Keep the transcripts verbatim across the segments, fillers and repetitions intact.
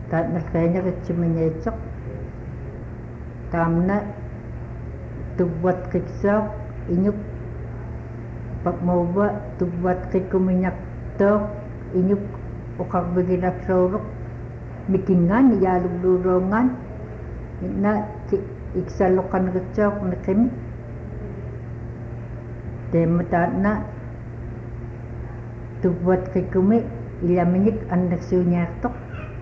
taat nakanya kecimenyecok tamna tubuat kiksak inyuk pak moba tubuat kikuminyak tok inyuk ukak beginak sorok bikingan yalug durongan na iksalokan kicok nakim demata na tubuat kikumi ilaminik anak sunya tok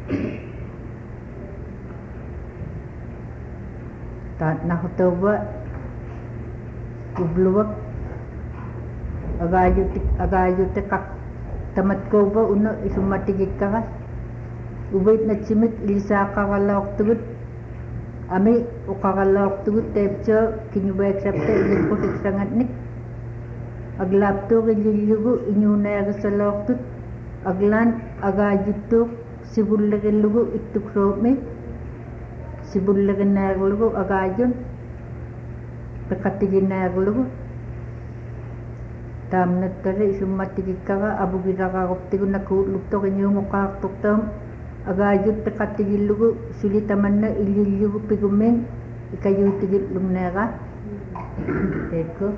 taat na kutoba ubluwak agayo agayo tekak tamat ko ba uno isumatigik ka ubait na chimit ilisa kakalawak tugut ami ukakalawak tugut tepcho kinyuba eksepte ilit ko tiksangat nik aglapto kililugu inyuna yagalawak tut aglan agayo tuk sibullagan lugu ituk rome sibullagan naglugu agayon pekatigin naglugu tamnat kare isumatigik ka abu giraka koptigo nakulukto kinyo mukaktuktam agayot pekatigin lugu sulitaman na ililugu pigumen ikayo tigil lumnera teko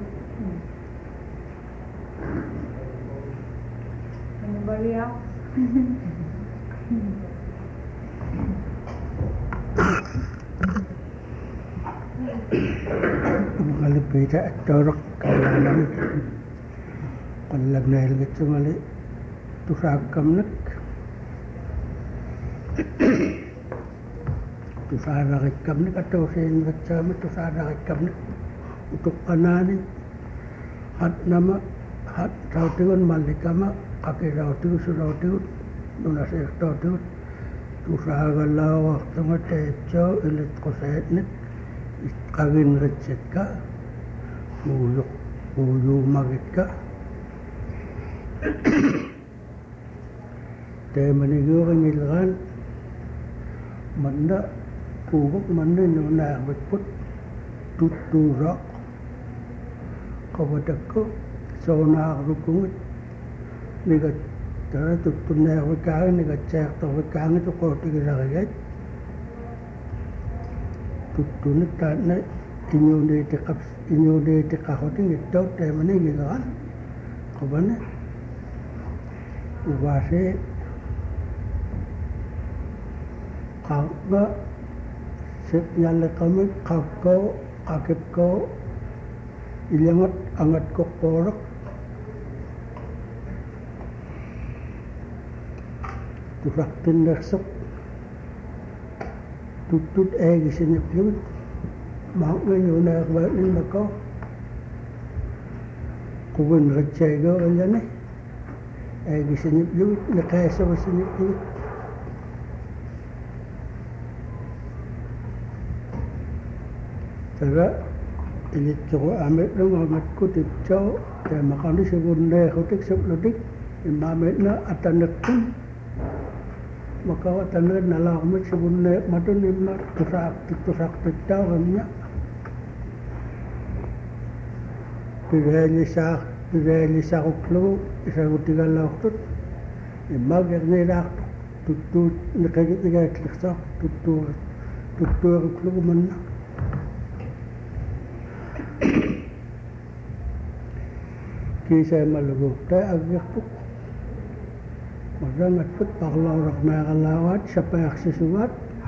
anybody else? Mali beda dorok kalanan kalagna ilgit mali tusakam nak tusara rekam nak atau sen baca tusara rekam nak untuk kanani hat nama hat tautuan malikama kaki tautu surautu nuna ser tautu tusara lawa tengah tejo ilit koset nak kagin recet ka uyuk uyu magit ka te manigo ngilgan manda kubuk manda nuna betput tuturak kawadakko sona rukungut niga tara tutunna wakang niga cek to wakang to ko tigiragay tutun tanna inyone tekap inyone tekahoting itu temane gigan kobane ubase kaga set yalle kami kakko kakepko ilyangat angat ko porok turak tindaksok tutut egi senyap yun mau ngayon na akbalin na ko kubun rachego ayan eh egi senyap yun nakasa wa senyap yun tara ilit ko amit lang amat ko tipcho kaya makani segunde hotik seblodik imamet na atanak kun maka tanah nalar mat sebunne matun imna tusak tusak tau kamnya pideli sak pideli sak uklu isa utigal laktut imag erne dak tutut nekagi tiga kliksak tutur tutur uklu manna kisah malugu ta agyak Maka ngatput pakla orang mengalawat siapa yang sesuat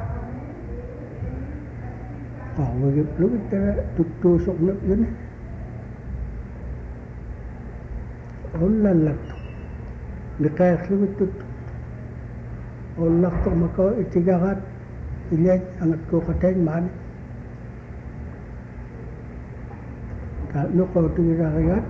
kau bagi peluk kita tutusuk nak gini Allah lakto lekay seluk tut Allah lakto maka itigarat ilaj angat ko kateng man kalau kau tigaragat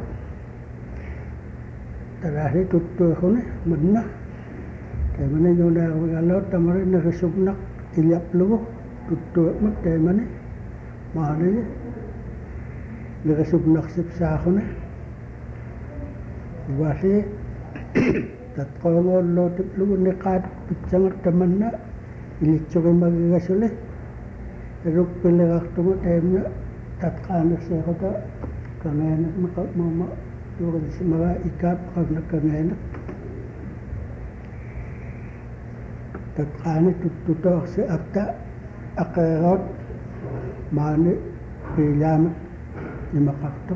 terakhir tutuh ni mana kaya mana yung nakakagalaw tamarin nakasubnak ilyap lugo tutuwa mo kaya mana mahal niya nakasubnak sipsa ako na basi tatkawa lotip lugo nikat pitsangat taman na ilitsukin magigasuli pero pilagak tungo tayo na tatkanak siya ko ka kangayanak makamama yung si mga ikap kag nagkangayanak tatqaani tuttutoorsi akta aqeeroot maani piilaamat nimaqartuq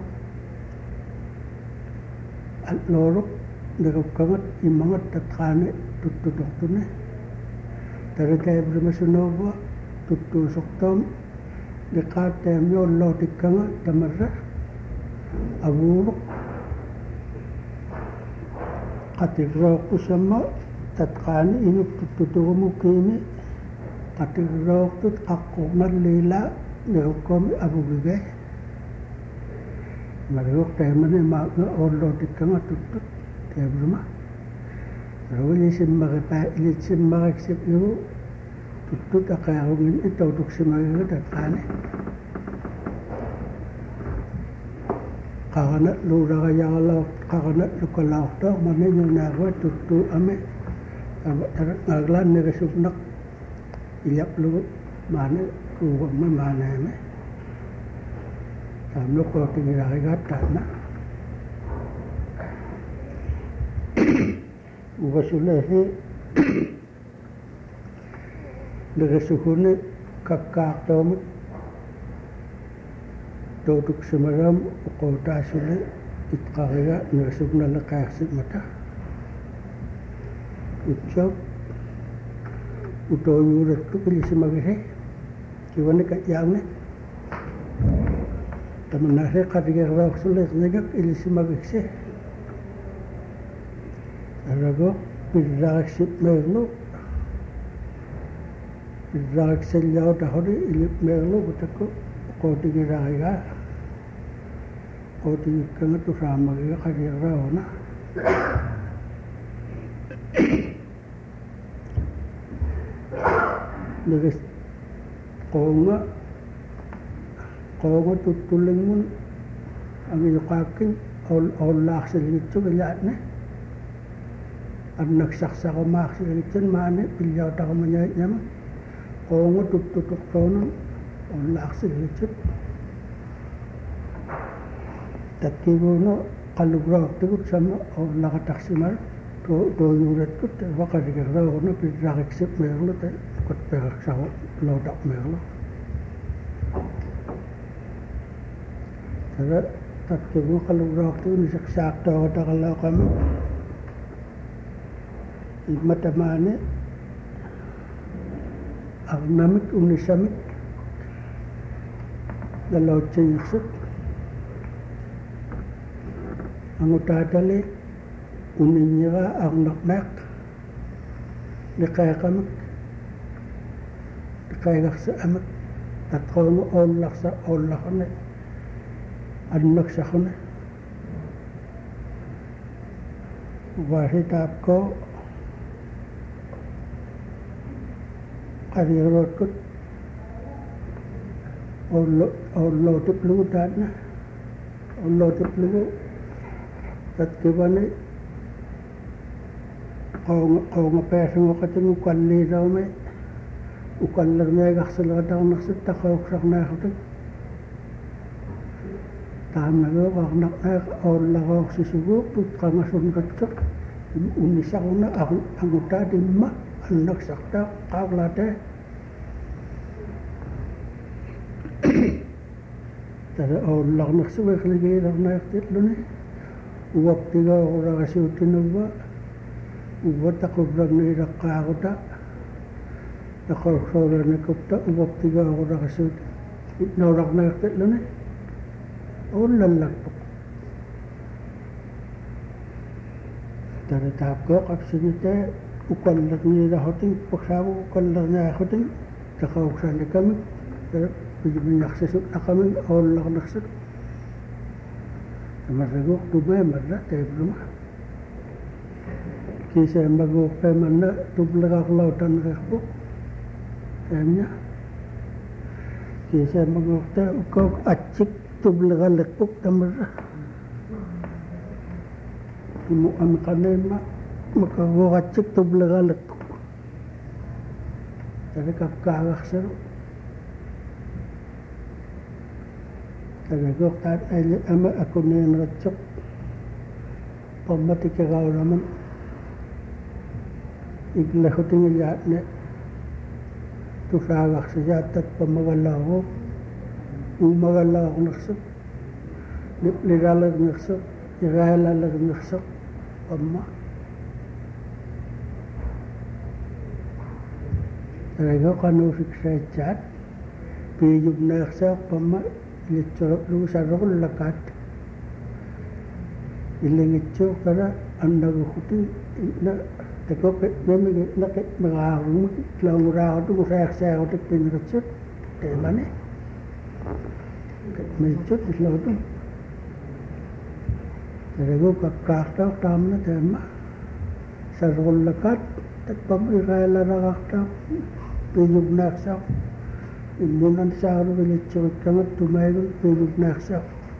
allooruk nirukkangat immangat tatqaani tuttutortuni taritaibrimasunoorua tuttuusortoom liqaatteamiollootikkanga tamarra avuuruq qatirrooqqussamma tatqaani inuk tuttuturumukiimi qatirroortut qaqqornalliilaa nirukkomi avugige mariuq taimani maaqna ollootikkanga tuttut teebruma rawilisimmaripaa ilitsimmareksip igu tuttut aqaarungin itautuksimagiga tatqaani qarana luularayaralaort qarana lukalaortoor maniñunaarua tuttuu ami ngaglaannirisupnaq iljaplugu maani kuugumma maanaami taamnuqootingilarigaat taana ugasulehi nirisuhuni kakkaartoomut tautuksimaram uqootaasuli itqariga nirisupnaleqaarsimata utsoq utooyuurattu ilisimagisi kiwani kajjaamne tamannaase qatigerraaqsuleernigak ilisimagiksi arago pirraaksip meerlu pirraaksalliautahori ilip meerlu kutakku qootigiraarigaa qootigikkanga tusaamagiga qatigerraaguna niris qoonga qoonga tuttullingun angiyuqaakkin ollaarsiligitsugilaatne annaksarsarumaarsiligitsan maani pilliautaqamañaitñama qoonga tuttutortoonun ollaarsiligitsut tatkivuunu qallugraartigut sama ollaqatarsimalu tooyuuratkut vaqatigerraaguna pirraariksip meerlu kutperaksaru lootaq meerlu tada tatkivu qallugraartigu nisaqsaaqtoorutaqalaaqami immatamaani arnamik unisamik nalootsingirsut angutaatali uninñiga arnaqnaaq liqeeqamik liqeegarsa amak tatqoongu oollarsa oollaqune annaksaqune vaasitaapkoo qariirootkut oollootiplugu taatna oollootiplugu tatkivani qoonga qoonga peesungoqatin ukalliisaume ukallerneegarsileqatarnersut taqauqsarnaarutut taamnageoqarnaqnaaq oollaroorсисугууппут qangasunratsuq unissaruna angutaatimma annaksartaa qaarlaatee tada oollarnersugiqligiilernaertitluni uaptigaoruragasuutinuva uvataqurragniileqqaaruta taqauqsoolanikupta uaptigaoruragasuut itnaularnaertitluni oollallartuq tada taapkoo qapsigitee ukallerniilahutin paksaavu ukallerniahutin taqauqsanikamik pijiminaqsisut aqamik oollarnersut tamarraguuq tumeemarra teebruma kiiseemaguuqpeemanna tubliqarlautanreerpuk teemña kiiseemaguuqte ukook atsik tubliqaliqpuk tamarra imu amiqaneemma makaguuqatsik tubliqaliqpuk tarikapkaaqarsaru tagagoqtaat aili ama akuniinratsuq pammatikeraulaman iklahutingillaatne tusaaqarsisaattat pamagallaaruq uumagallaarunersuq ligalernersuq iraalallernersuq pamma Rego qanuusiksaitsaat piiyupneersaaq pamma ilitsuruqlugu sarruqullakaat illingitsuuqala annaguhuti na takoqi memigi naqi megaarumuk launguraarutugu saersaerutik pinritsut teemane meitsut islootum Rego kakkaartaaq taamna teemma sarruqullakaat tatpam iraalaraqartaaq piiyupneersaaq immunan saaru ilitsurikkamat tumaigun piiyupneersaaq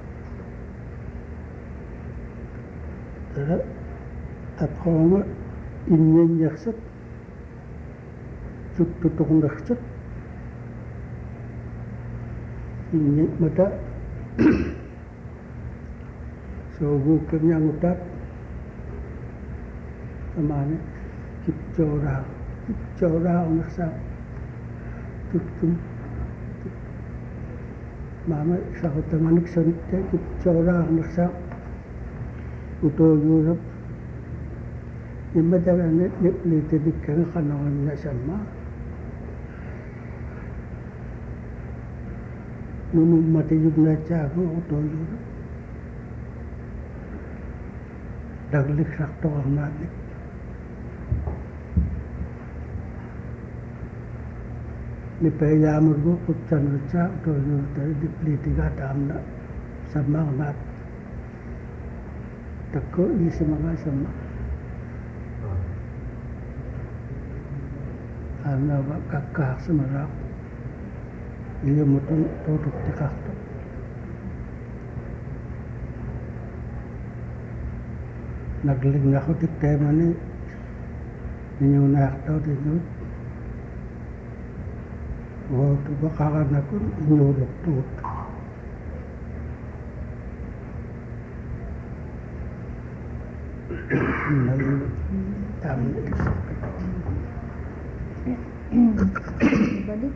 tara atqoonga innianniarsat suttutuqnersit inni mata sooguukkamiangutaat amaane kipjooraa kipjooraa unersaaq tuttum mama saquttamanik sonitte kipjooraa unersaaq utoyuurup immadagane liitadikkanga qanoqannasamma nunummatiyupnaatsaaqu utoyuurup dagliksartoqarnaannik nipayaamurgu qutsanritsaa utoyuurutari dipliitigaa taamna sammaarnaat takko isimagaa samma aannaava kakkaarsimaraaq iyumutun tuutuktiqartu naglingaqutik teemani iñuunaartautinut wautupa qaranakun iñuuluktuut balik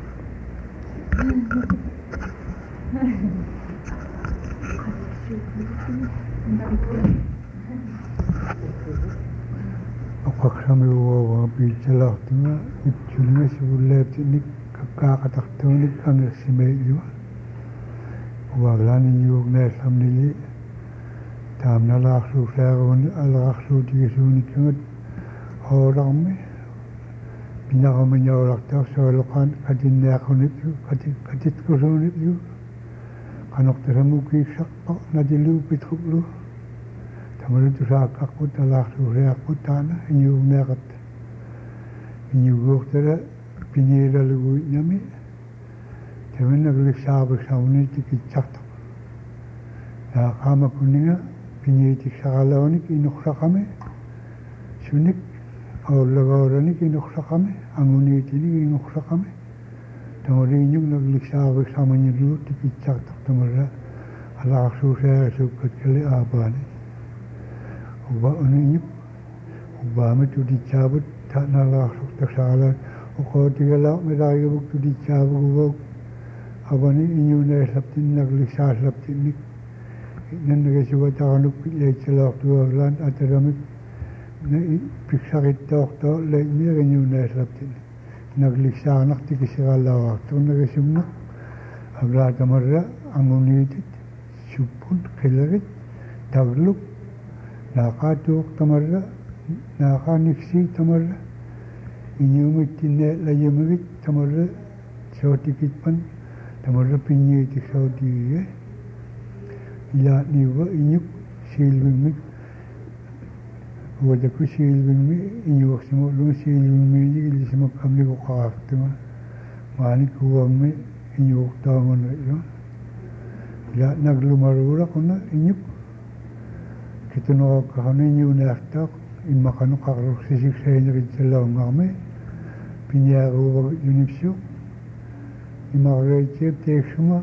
Aqaqsami uwa piichalaartunga itchulunga sigullaatinik kakkaaqatartuunik angersimeiliwa uaglaani yuugnaassamnili taamnalaarsuusaaruuni alaqarsuutigisuunikkangat hoolarmi pinaqamiñaulartaa sooloqaan qatinniaqunipju qati qatitkusuunipju qanortasamukiissarpa natiluu pitruqlu tamalutusaaqaqqut alaarsuusaaqut taana iñuugneaqat iñuguurtala piniilaluguiñami taminnagulissaarpissaunitikitsarta naaqaamakunninga piniitiksaralaunik inuqsaqami sunik aullagauranik inuqsaqami anguniitinik inuqsaqami tamaliiñuk nagulissaarpissaamañilluut tikitsarta tamalla alaarsuusaarisuukkatkali aapaani uba uniñuk ubaami tuditsaavut taanalaarsuqtasaala uqootigalaa milaagavuk tuditsaavuguvauk avani iñuunaallaptin nagulissaallaptinnik nannagasugataqanuk leitsalaartuaglaan atalamik piksarittaortoo leimiariñuunaallaptin nagulissaarnartikisiralaavaartur nagasumneq avlaatamarra anguniitit suppun qilarit tagluk naaqaatuuq naaqaaniksi tamarra iñuumittinne layamigit tamarra sootikitpan tamarra pinñiitik sootigiga ilaaniuga iñuk siilvimik uwataku siilvimmi iñuaqsimuqluga siilvimmiiñik ilisimakkamniku qaqartuma maanik uwammi iñuuqtaangunri'lu ila naglumaruuraquna iñuk kitunoqaqqaqani iñuunaartaaq immaqanu qarrursisiksaineritsalaungaarmi piñaaruuvagit yunipsuq imaqreitiap teeksuma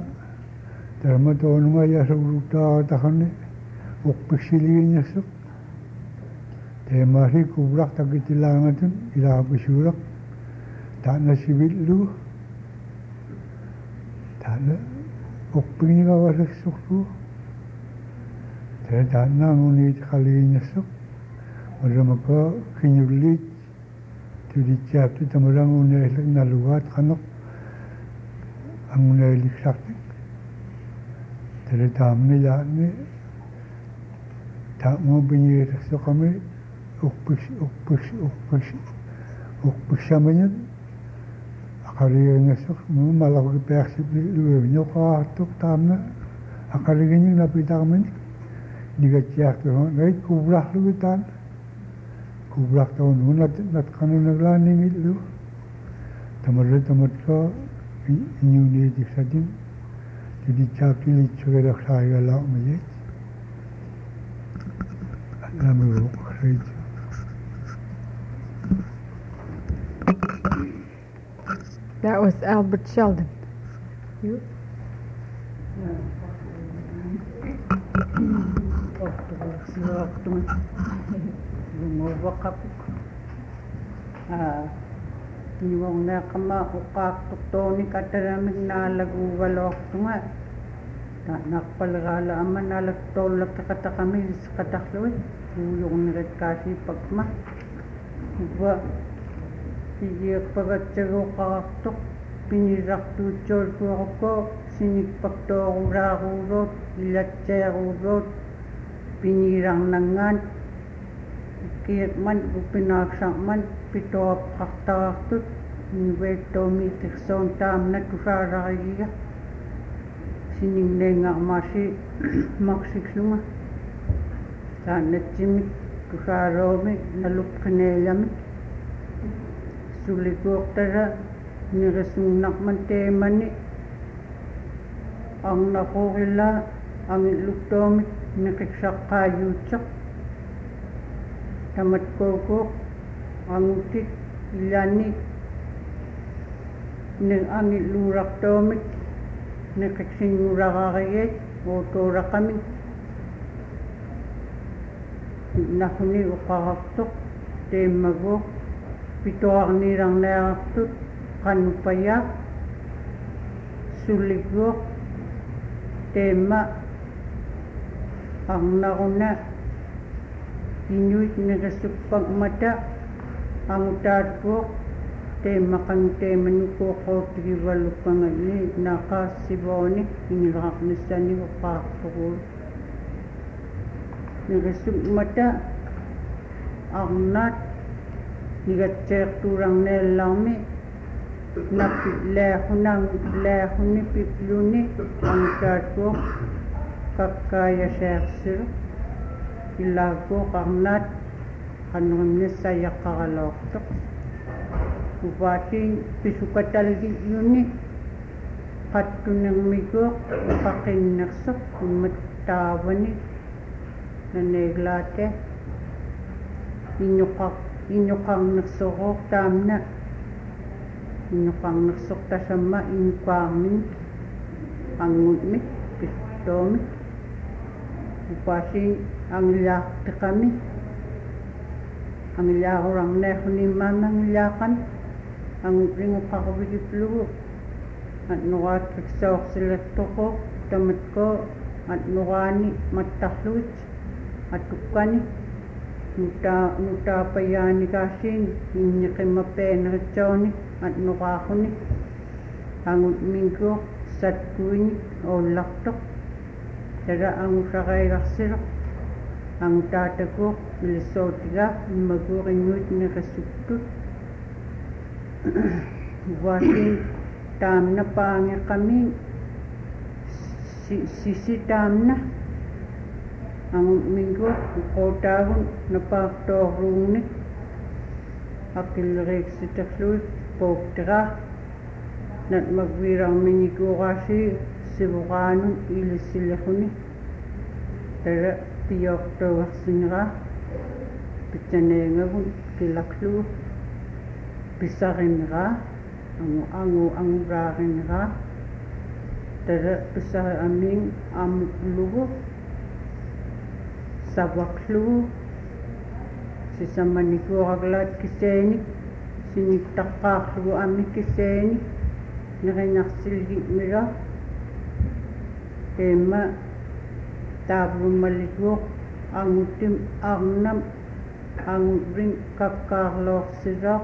tarmatoonunga yasugluktaarataqani uqpiksiligiñassuq Teemasi kublak takitilangatun ilahapisurak taana sibillu taana oppini kawasaksuqlu tere taana ngunit kaliinasuk maramaka kinyulit tudicaptu tamarang unailik nalugat kanok ang unailik saktik tere taamni yaani taamo binyiraksu kami ukpish ukpish ukpish ukpishamanyan akariyangasuk malaki peaksip luwevnyo kaatuk taamna akariyanyo napitakaman nigatiyaktu ngait kublak luwitan kublak taon nat natkanu naglaning itlu tamarre tamat ka inyuni diksadin jadi capti lichugerak saya lauk mayet nami ruk reja That was Albert Sheldon. You? Lumawak ako. Iwang na kama ukak to ni kataramig na laguwalok tunga. Nakpalagala aman nalagtol nagkakata kami sa katakloy. Yung nirat kasi pagma. Iba Iyak pagkatsaro kakaktok, pinirak tutsol ko ako, sinikpakto akong rakurot, ilatserurot, pinirang nangan, kiyak man, upinaksak man, pito apkaktaktot, niweto mitikson tam na tusara kaya, siningne nga masi, maksiksunga, sana tsimik, tusara omi, nalupkanelami, sulikok tara nirasungnak man tema ni ang nakukila ang iluktomik nakiksak kayutsak tamat kokok ang utik ilanik ang iluraktomik nakiksingura kakayet otora kami nakuni ukakaktok tema ko pito ang nirang nayaktut kanupaya suligok tema ang nauna inuit nagasupag mata ang utadko tema kang tema nuko ko tigiwalo pangali nakasiboni inirak nisani ko pakakul nagasup mata ang nat nigatcek turang nelami napilehunang lehuni pipluni ang tatko kakaya sersir ilago kangnat kanunnya saya kakaloktok upating pisukatalgi yuni katunang migo pakinaksak kumatawani naneglate inyukak inyukang nagsukok tamna inyukang nagsukta sama inyukangin angutmit pistomit upasing ang ilakta kami ang ilakurang nehuni mamang ilakan ang ringo pakabigiplugo at nukatik sa oksileto ko tamat ko at nukani matahluit at tukani Nuta nuta payani kasin inya kemapena choni at nukakuni ang minggo satkuini o laktok tara ang sakay raksiro ang tatako milisotiga magurinut na kasutut wasin tam na pangya kami sisi tam na ang minggo kotahon napaktoruni akilrek sitaklut poktra nat magwirang minigo kasi sibukanon ilisilahuni tara tiyokto waksinra pitsanenga kun kilaklu pisarinra ang angu ang rarinra tara pisa aming amuklugo sabaklu sisamanikuaraglaat kiseeni sinittaqqaarlugu ammi kiseeni nerinarsilgimila teema taavummalikuoq anguttim arnam angutring kakkaarloorsisaaq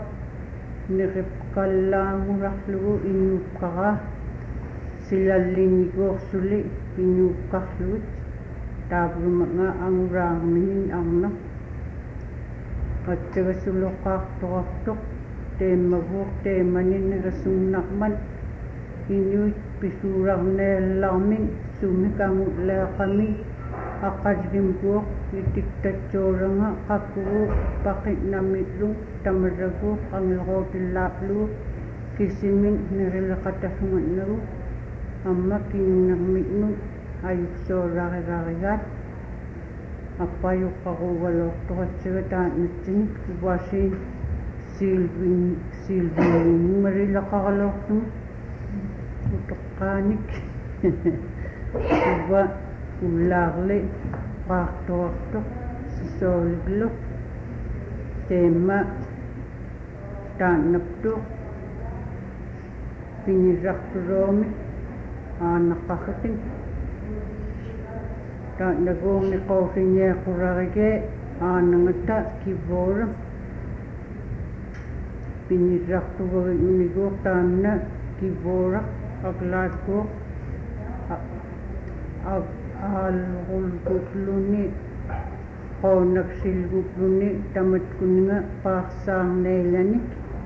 neriqqallaangullarlugu innuuqqaraa silallinnikuorsuli pinuuqqarlugut taavumanga anguraarminin arnam qattagasulloqqaartorartoq teemaguuq teemaninnerasunnarman inuit pisuularneellarmin sumikangulleeqami aqqatigimkuoq itiktatsuulanga qakkugu paqinnamillung tamaraguuq angilqootillaaplugu kisimin nerileqatasungannagu amma kinnermitnut ayuksoolarigaarigaat appayuqqaruugalortoqatsiga taannatsinik kuwasiin siilvin siilvinnummarileqaraloortugu utoqqaanik uva ullaarli qaartorartoq sisooliglo teema taannaptuq pinirrartuloomik aannaqqarritin taannaguurni qoofiñeequrarigee aanangata kivooram pinirrartugagimiguuq taanna kivooraq aqlaatkuuq aalqulgutluni qoonaksilgutluni tamatkuninga paarsaarneilanik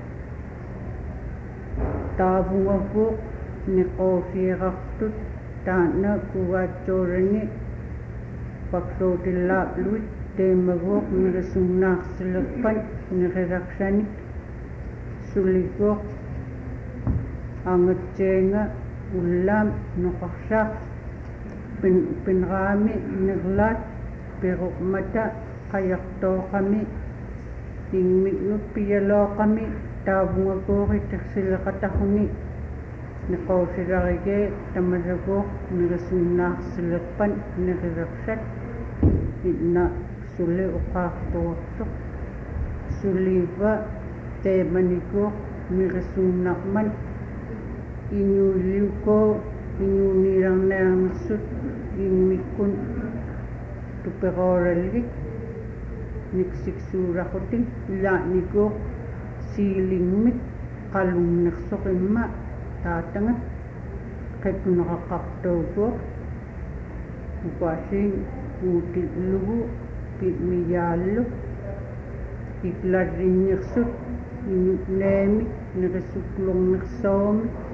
taavungaguuq niqoofiiqartut taanna kugaatsoorani paksuutillaapluit teemaguuq nirisunnaarsilerpan niriraqsanik suliguuq angatsiinga ullaam noqarsaaq pin pinraami nirlaat piruqmata qayartooqami tingmitnut piyalooqami taavungaguuqi tersileqataquni niqoosilarigee tamaraguuq nirisunnaarsilerpan nirireqsat inna suli uqaartuartoq suliiva teemaniguuq nirisunnarman inuuliukoo inuunilarnearnersut immikkun tuperooralgik niksiksuuraqutin ilaaniguuq siilingmik qalunnersoqimma taatangat qepuneqaqqartuuguuq upaasiin uutillugu pimiyaallu iklarrinnersut inutneemik nirisuklornersoomik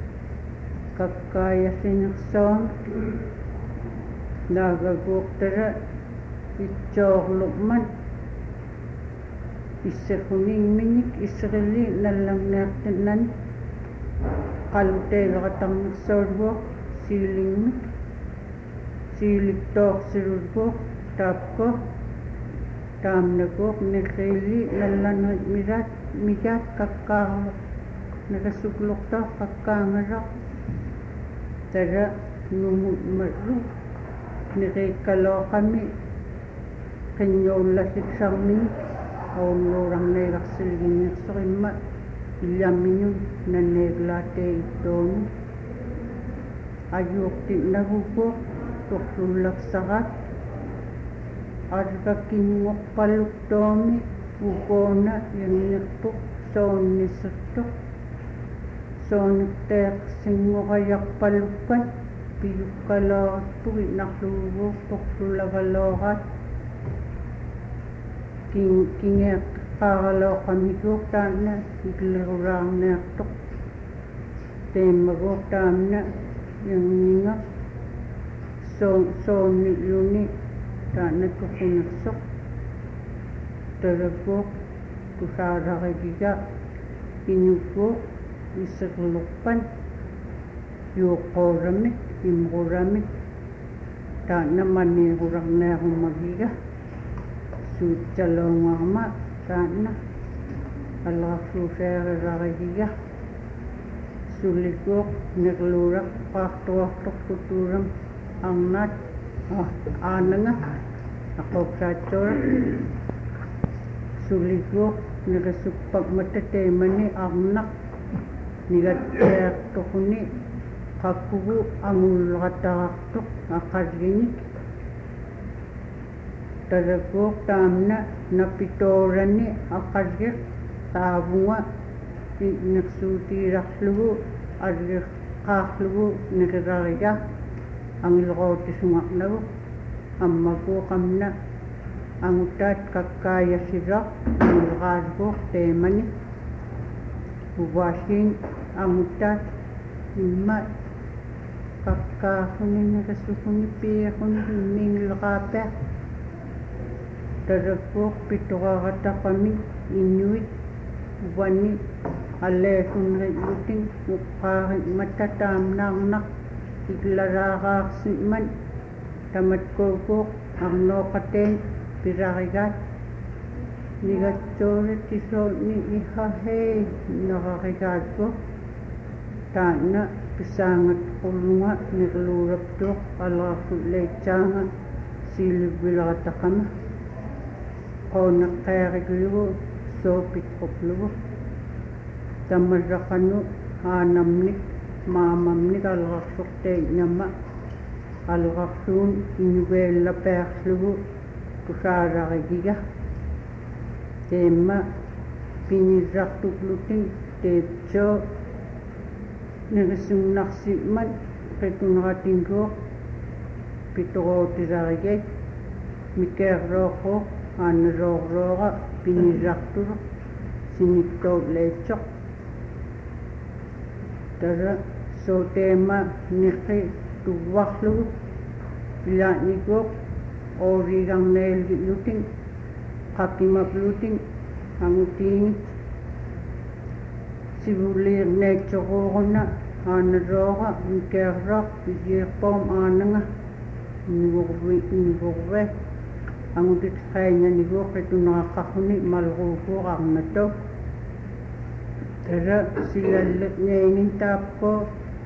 kakkaayassinersoomik naagaguuqtara itsoorluqman иссакунingminik исерили налларниартаннани qaluteeleqatarnersooluguq siilingmik siiliktooqsilulguq taapko taamnaguq nirriili nallanrit misaat misaat kakkaarlu nakasukluqtoo kakkaangalaq tara numutmarlu niriikkalooqami qinnuullassiksarminik aulluurarneegarsilginnersoqimma illamminun nanneeglaatee ittoonu ajuuqtinnaguguuq torlullarsaraat argakkinngorpalluktoumi ukoona yannertuq soonnissertuq soonitteeqsinngorayarpallukkan piyukkaloortuq inarluguguuq torlullagalooraat king kingeeqqaaralooqamiguuq taanna iklerulaarneartoq teemaguuq taanna yanninga soon soonnilluni taanna tuqunersoq taraguuq tusaararigiga inuguuq iserlurpan yuuqqooramik imquramik taanna maniirularnearummagiga suutsaloongarma taanna аллаарсуусеериларига сулликуоқ нерлуурaq qaartuartortutuuram арнаат ааннга аққоқсаатсура suligo nigasukpag matatemani arnak nigatteertoquni qakkugu angulqatarartoq aqallinik tadaguuq taamna napitoorani aqalliq taavunga niqsuutiirarlugu alliqqaarlugu niqirariga angilqootisungaqnagu ammagu qamna angutaat kakkaayasiraq angilqaalguuq teemani uvaasiin angutaat imma kakkaaquni niqasukuni piiquni immingilqaapea tadaguuq pitoqarataqami inuit uvani alleesunri'utin uqqaari matataamnaarnaq iglaraaqaarsiman tamatkuuguuq arnooqateen pirarigaat nigatsuuri tisoonni ihahee nararigaatgu taana pisaangat qulunga niqluuraptuuq alarsulleitsaanga siilivilarataqama qooneqqeeriglugu soopitquplugu tamarraqanu aanamnik maamamnik alqarsorteinnama alqarsuun inugeellapeerlugu tusaararigiga teemma pinirrartuklutin teepsoo niqisunnarsiman qituneratinguuq pitorootirarigait mikeerrooqquuq aannaroorrooqa pinirrarturuq siniktoolleitsoq tara sooteema niqi tuvarlugu ilaaniguuq oorigarneelgilutin qakimaplutin angutiingit sivuliirneitsoquuquna aanarooqa mikeerraq ijiirpoom aananga nivurvi nivurve angutit qaiñaniguuq qituneraqqarruni malquuguuq arnato tara silalleqneingin taapko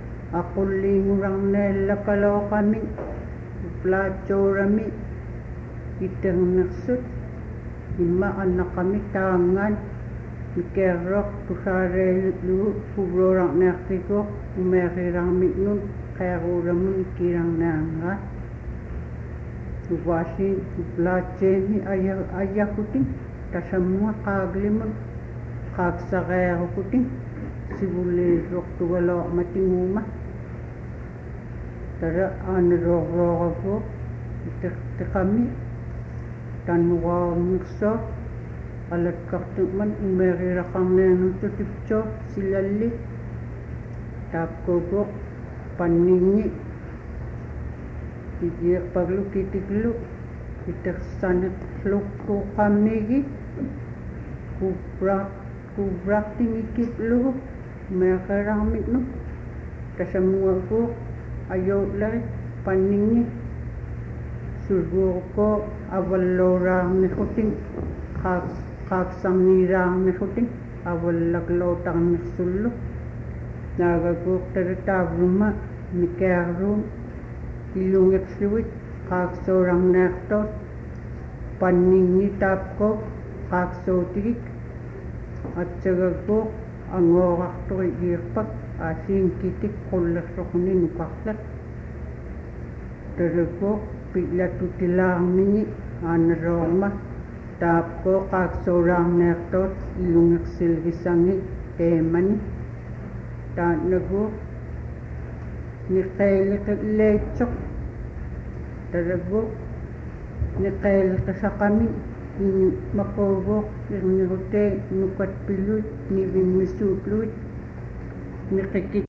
aqulliingurarneellakaloqami plaatsoorami iternersut imma annaqami taangaan mikeerroq tusaareellugu kubrorarneartiguuq umeeqirarmi'nun qeeruuramun ikkiirarneangaat uvaasiin plaatseeni ayakutin tasammunga qaaglimun qaaqsaqeerukutin sivulliirroqtugalooqmatinguuma tara aanerorrooqaguuq itertiqami tannuqaornerso alatkartuman umeeqiraqarneenertutipsoo silalli taapkuuguuq panningi ijiiqpaglu kitiklu itersaneqluqquuqqammigi kubraq kubraqtingikiplugu umeeqirarmi'nu tasammuaguuq ayoo'lari panningi surguuqko avallooraarniqutin qaaqsarniiraarniqutin avallaqlootarnersullu naagaguuq tarataavruma mikeerruun ilungeqsluit qaaqsoorarneertoot panningi taapkook qaaqsootigik atsagaguuq angooqarturi iirpak aasiinkitik qullersoquni nuqarlaq taraguuq pi'latutilaarmini aaneroorma taapkoo qaaqsooraarneertoot ilungeqsilgisangi teemani taannaguuq niqeeliqilleitsoq taraguuq niqeeliqisaqami maquuguuq irnirutee nukatpiluit nivimmisuutluit niqikit